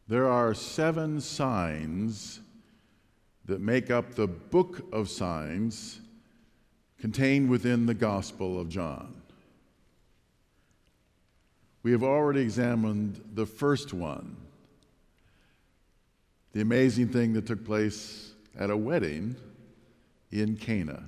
There are 7 signs that make up the book of signs contained within the Gospel of John. We have already examined the first one, the amazing thing that took place at a wedding in Cana.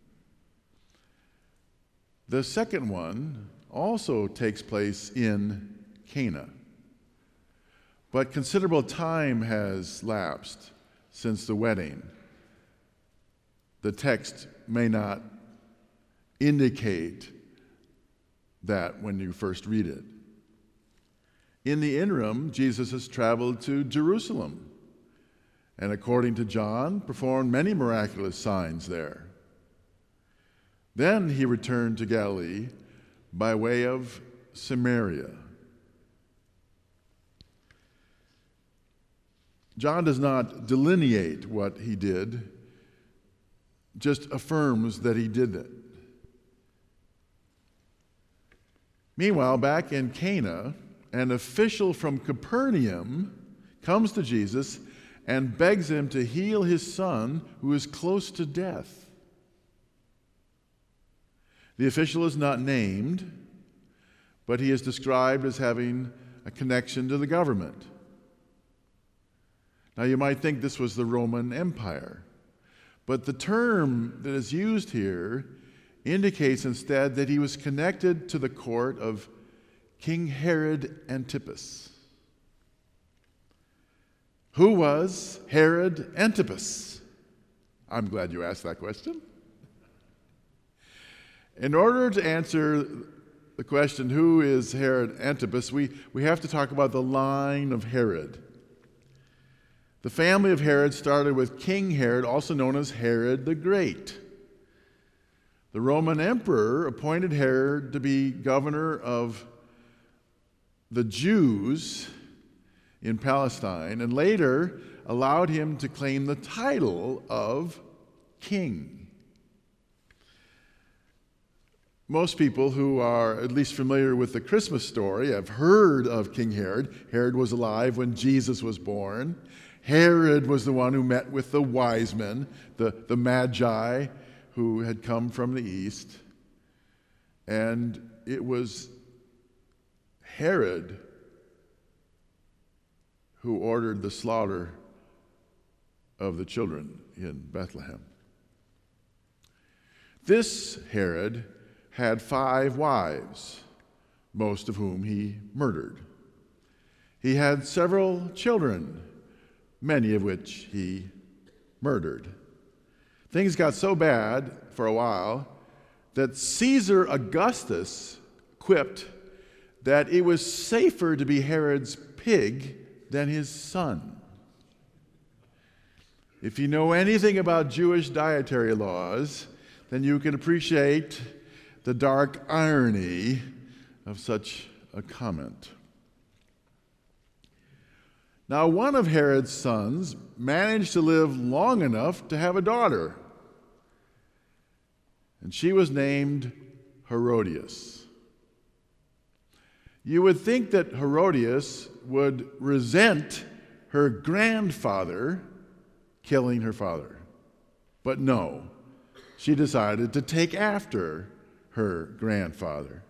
The second one also takes place in Cana, but considerable time has lapsed since the wedding. The text may not indicate that when you first read it. In the interim, Jesus has traveled to Jerusalem, and according to John, performed many miraculous signs there. Then he returned to Galilee by way of Samaria. John does not delineate what he did, just affirms that he did it. Meanwhile, back in Cana, an official from Capernaum comes to Jesus and begs him to heal his son who is close to death. The official is not named, but he is described as having a connection to the government. Now, you might think this was the Roman Empire, but the term that is used here indicates instead that he was connected to the court of King Herod Antipas. Who was Herod Antipas? I'm glad you asked that question. In order to answer the question, who is Herod Antipas, we have to talk about the line of Herod. The family of Herod started with King Herod, also known as Herod the Great. The Roman emperor appointed Herod to be governor of the Jews in Palestine, and later allowed him to claim the title of king. Most people who are at least familiar with the Christmas story have heard of King Herod. Herod was alive when Jesus was born. Herod was the one who met with the wise men, the magi who had come from the east. And it was Herod who ordered the slaughter of the children in Bethlehem. This Herod had 5 wives, most of whom he murdered. He had several children, many of which he murdered. Things got so bad for a while that Caesar Augustus quipped that it was safer to be Herod's pig than his son. If you know anything about Jewish dietary laws, then you can appreciate the dark irony of such a comment. Now, one of Herod's sons managed to live long enough to have a daughter, and she was named Herodias. You would think that Herodias would resent her grandfather killing her father, but no, she decided to take after her grandfather.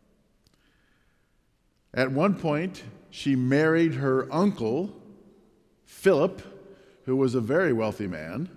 At one point, she married her uncle, Philip, who was a very wealthy man.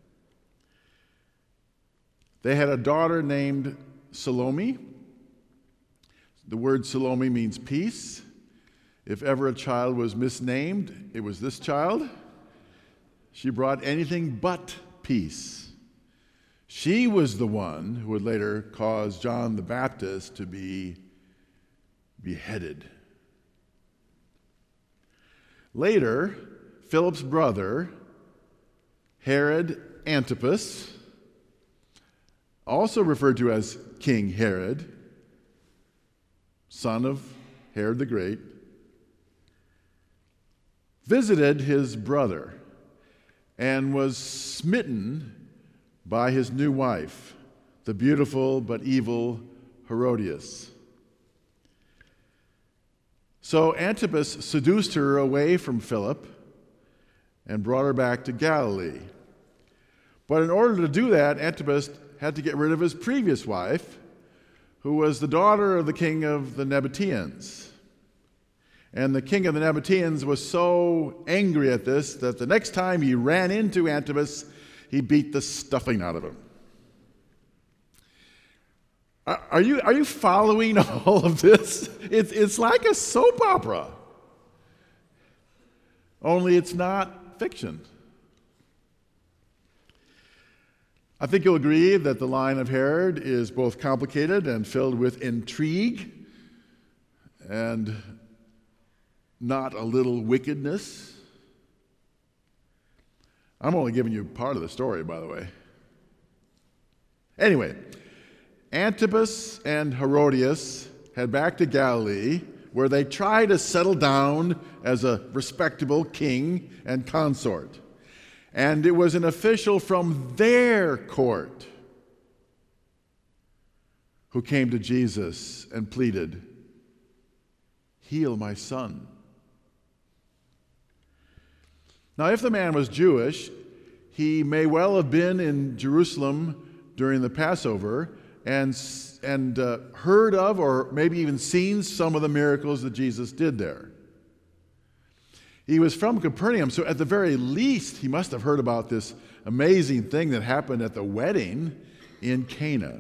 They had a daughter named Salome. The word Salome means peace. If ever a child was misnamed, it was this child. She brought anything but peace. She was the one who would later cause John the Baptist to be beheaded. Later, Philip's brother, Herod Antipas, also referred to as King Herod, son of Herod the Great, visited his brother and was smitten by his new wife, the beautiful but evil Herodias. So Antipas seduced her away from Philip and brought her back to Galilee. But in order to do that, Antipas had to get rid of his previous wife, who was the daughter of the king of the Nabateans. And the king of the Nabateans was so angry at this that the next time he ran into Antipas, he beat the stuffing out of him. Are you following all of this? It's like a soap opera, only it's not fiction. I think you'll agree that the line of Herod is both complicated and filled with intrigue and not a little wickedness. I'm only giving you part of the story, by the way. Anyway, Antipas and Herodias head back to Galilee, where they try to settle down as a respectable king and consort. And it was an official from their court who came to Jesus and pleaded, "Heal my son." Now, if the man was Jewish, he may well have been in Jerusalem during the Passover and heard of or maybe even seen some of the miracles that Jesus did there. He was from Capernaum, so at the very least, he must have heard about this amazing thing that happened at the wedding in Cana.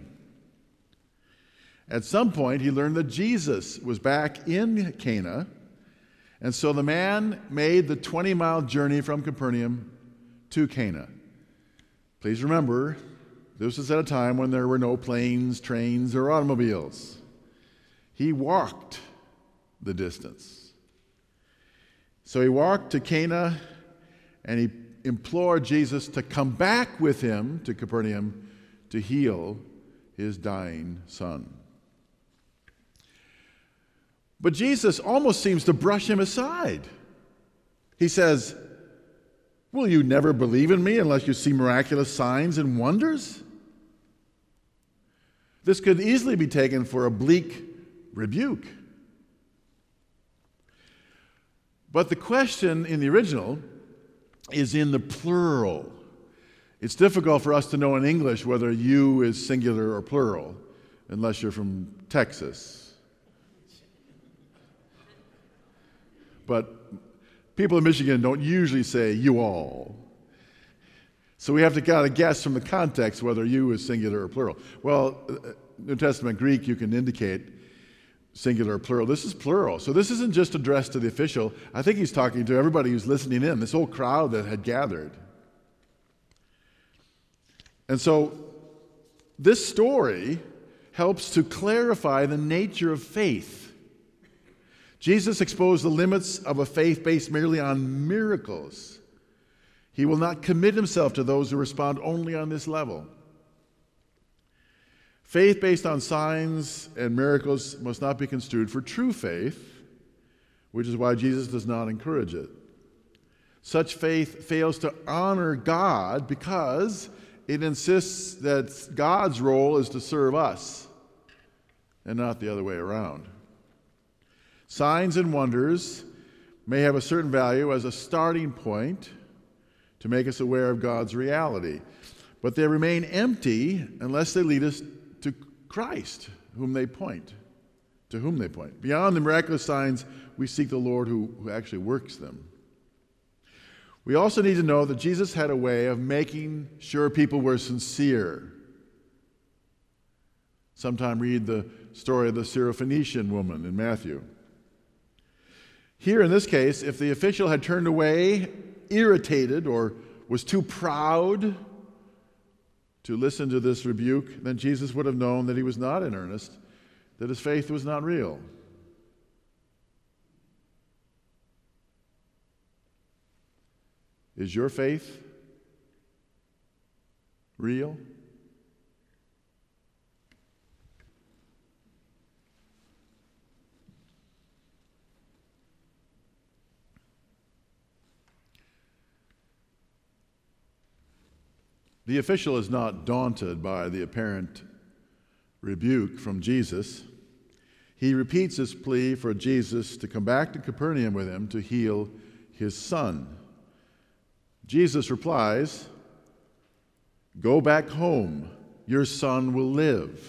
At some point, he learned that Jesus was back in Cana, and so the man made the 20-mile journey from Capernaum to Cana. Please remember, this was at a time when there were no planes, trains, or automobiles. He walked the distance. So he walked to Cana, and he implored Jesus to come back with him to Capernaum to heal his dying son. But Jesus almost seems to brush him aside. He says, "Will you never believe in me unless you see miraculous signs and wonders?" This could easily be taken for a bleak rebuke. But the question in the original is in the plural. It's difficult for us to know in English whether you is singular or plural, unless you're from Texas. But people in Michigan don't usually say you all. So we have to kind of guess from the context whether you is singular or plural. Well, New Testament Greek, you can indicate singular or plural. This is plural. So this isn't just addressed to the official. I think he's talking to everybody who's listening in, this whole crowd that had gathered. And so this story helps to clarify the nature of faith. Jesus exposed the limits of a faith based merely on miracles. He will not commit himself to those who respond only on this level. Faith based on signs and miracles must not be construed for true faith, which is why Jesus does not encourage it. Such faith fails to honor God because it insists that God's role is to serve us and not the other way around. Signs and wonders may have a certain value as a starting point to make us aware of God's reality, but they remain empty unless they lead us to Christ, to whom they point. Beyond the miraculous signs, we seek the Lord who actually works them. We also need to know that Jesus had a way of making sure people were sincere. Sometime read the story of the Syrophoenician woman in Matthew. Here in this case, if the official had turned away, irritated, or was too proud to listen to this rebuke, then Jesus would have known that he was not in earnest, that his faith was not real. Is your faith real? The official is not daunted by the apparent rebuke from Jesus. he repeats his plea for Jesus to come back to Capernaum with him to heal his son. Jesus replies, "Go back home. Your son will live."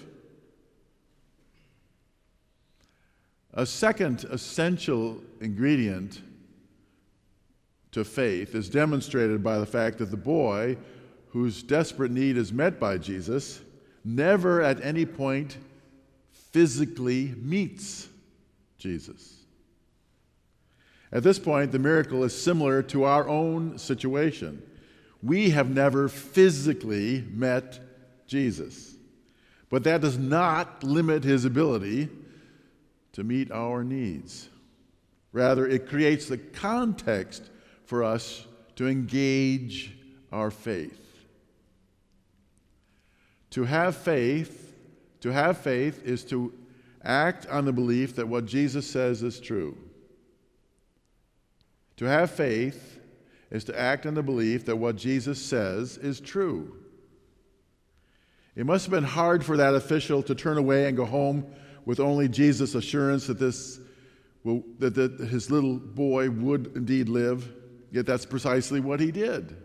A second essential ingredient to faith is demonstrated by the fact that the boy, whose desperate need is met by Jesus, never at any point physically meets Jesus. At this point, the miracle is similar to our own situation. We have never physically met Jesus, but that does not limit his ability to meet our needs. Rather, it creates the context for us to engage our faith. To have faith is to act on the belief that what Jesus says is true. To have faith is to act on the belief that what Jesus says is true. It must have been hard for that official to turn away and go home with only Jesus' assurance that his little boy would indeed live, yet that's precisely what he did.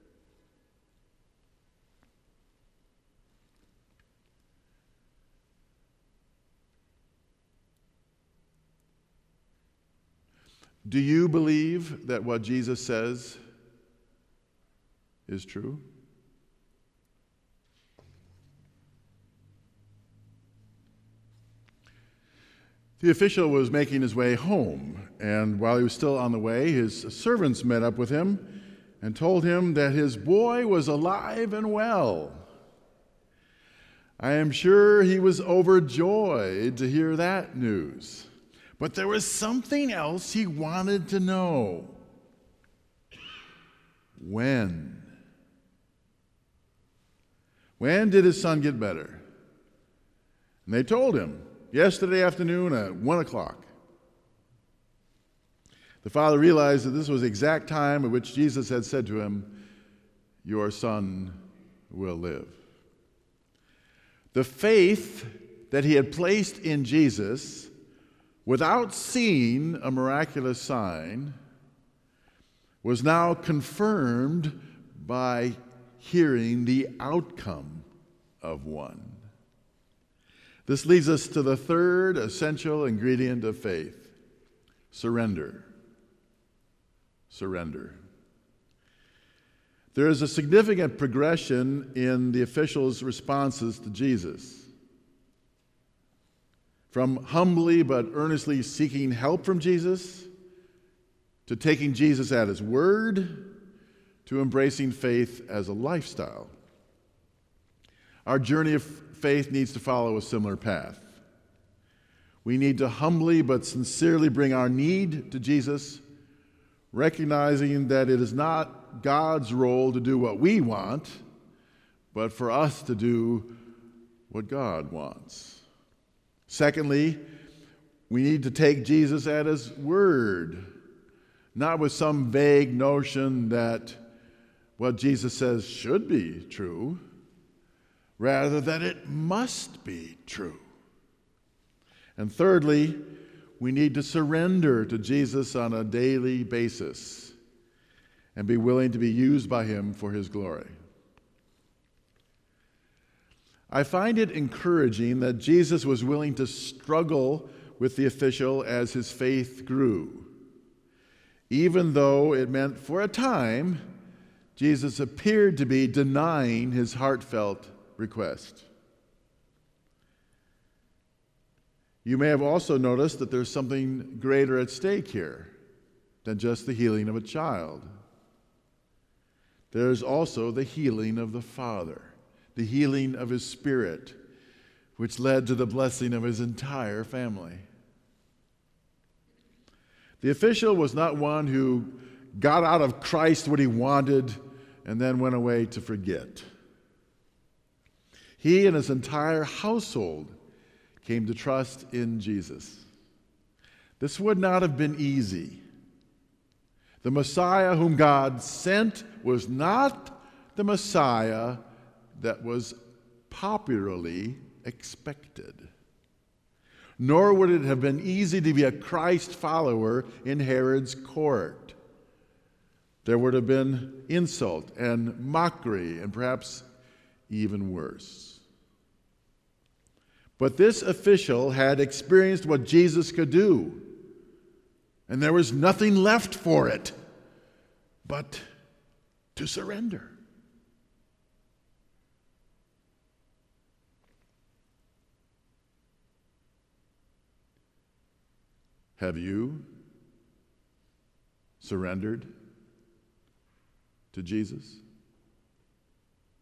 Do you believe that what Jesus says is true? The official was making his way home, and while he was still on the way, his servants met up with him and told him that his boy was alive and well. I am sure he was overjoyed to hear that news. But there was something else he wanted to know. When? When did his son get better? And they told him, yesterday afternoon at 1 o'clock. The father realized that this was the exact time at which Jesus had said to him, "Your son will live." The faith that he had placed in Jesus, without seeing a miraculous sign, was now confirmed by hearing the outcome of one. This leads us to the third essential ingredient of faith: surrender. Surrender. There is a significant progression in the official's responses to Jesus. From humbly but earnestly seeking help from Jesus, to taking Jesus at his word, to embracing faith as a lifestyle. Our journey of faith needs to follow a similar path. We need to humbly but sincerely bring our need to Jesus, recognizing that it is not God's role to do what we want, but for us to do what God wants. Secondly, we need to take Jesus at his word, not with some vague notion that what Jesus says should be true, rather that it must be true. And thirdly, we need to surrender to Jesus on a daily basis and be willing to be used by him for his glory. I find it encouraging that Jesus was willing to struggle with the official as his faith grew, even though it meant for a time Jesus appeared to be denying his heartfelt request. You may have also noticed that there's something greater at stake here than just the healing of a child. There's also the healing of the Father, the healing of his Spirit, which led to the blessing of his entire family. The official was not one who got out of Christ what he wanted and then went away to forget. He and his entire household came to trust in Jesus. This would not have been easy. The Messiah whom God sent was not the Messiah that was popularly expected. nor would it have been easy to be a Christ follower in Herod's court. There would have been insult and mockery, and perhaps even worse. But this official had experienced what Jesus could do, and there was nothing left for it but to surrender. Have you surrendered to Jesus?